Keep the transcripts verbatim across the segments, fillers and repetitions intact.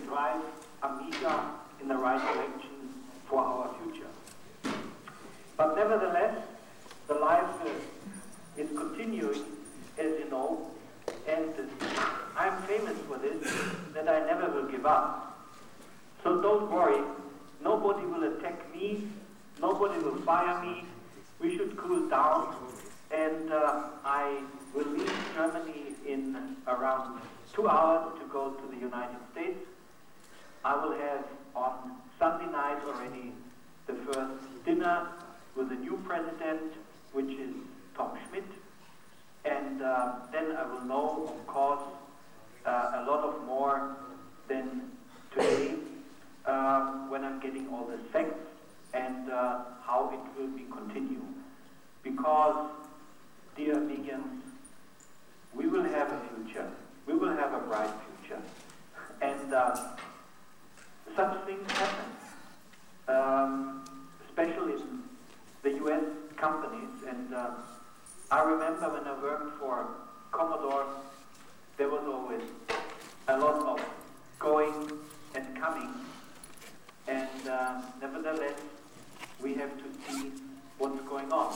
drive Amiga in the right direction for our future. But nevertheless, the life uh, is continuing, as you know, and uh, I'm famous for this, that I never will give up. So don't worry, nobody will attack me, nobody will fire me, we should cool down, and uh, I will leave Germany in around two hours to go to the United States. I will have on Sunday night already the first dinner with the new president, which is Tom Schmidt, and uh, then I will know, of course, uh, a lot of more than today uh, when I'm getting all the facts and uh, how it will be continued. Because, dear Amigans, we will have a future. We will have a bright future. And uh, such things happen, um, especially in the U S companies. And uh, I remember when I worked for Commodore, there was always a lot of going and coming. And uh, nevertheless, we have to see what's going on.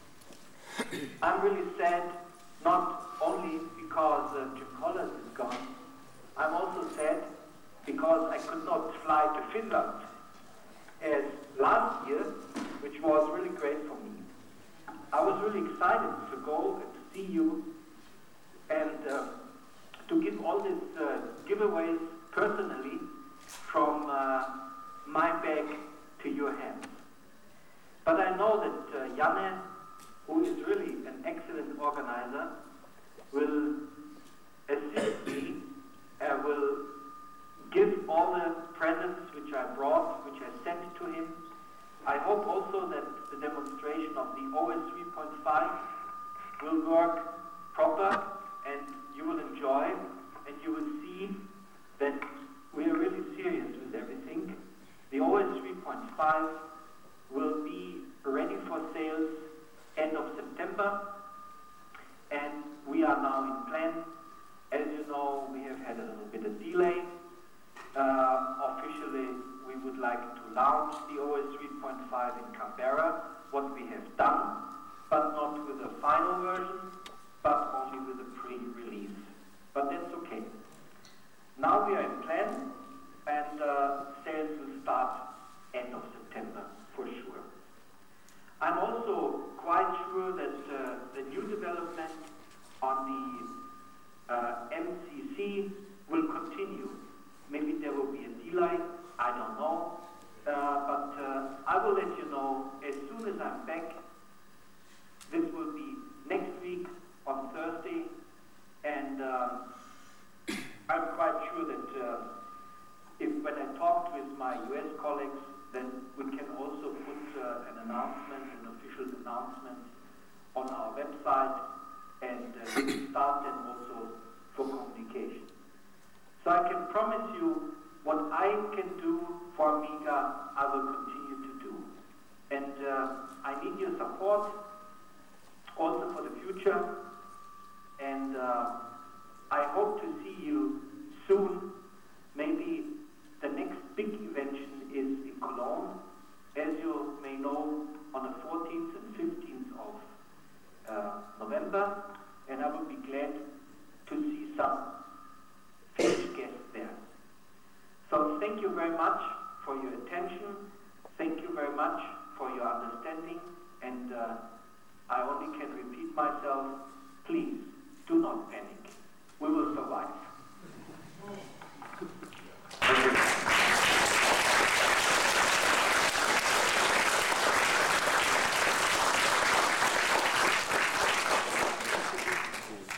I'm really sad, not only because uh, Jim Collins is gone, I'm also sad because I could not fly to Finland as last year, which was really great for me. I was really excited to go and to see you and uh, to give all these uh, giveaways personally from uh, my bag to your hands. But I know that uh, Janne, who is really an excellent organizer, will assist me, uh, will give all the presents which I brought, which I sent to him. I hope also that the demonstration of the O S three point five will work proper and you will enjoy and you will see that we are really serious with everything. The O S three point five will be ready for sales end of September, and we are now in plan. As you know, we have had a little bit of delay. Uh, officially, we would like to launch the O S three point five in Canberra, what we have done, but not with a final version, but only with a pre-release. But that's okay. Now we are in plan, and uh, sales will start end of September for sure. I'm also quite sure that uh, the new development on the uh, M C C will continue. Maybe there will be a delay, I don't know. Uh, but uh, I will let you know as soon as I'm back. This will be next week on Thursday, and uh, I'm quite sure that uh, if when I talked with my U S colleagues, then we can also put uh, an announcement, an official announcement on our website, and uh, we can start then also for communication. So I can promise you what I can do for Amiga, I will continue to do. And uh, I need your support also for the future. And uh, I hope to see you soon. Maybe the next big invention is in Cologne, as you may know, on the fourteenth and fifteenth of uh, November, and I will be glad to see some finished guests there. So thank you very much for your attention, thank you very much for your understanding, and uh, I only can repeat myself, please do not panic, we will survive.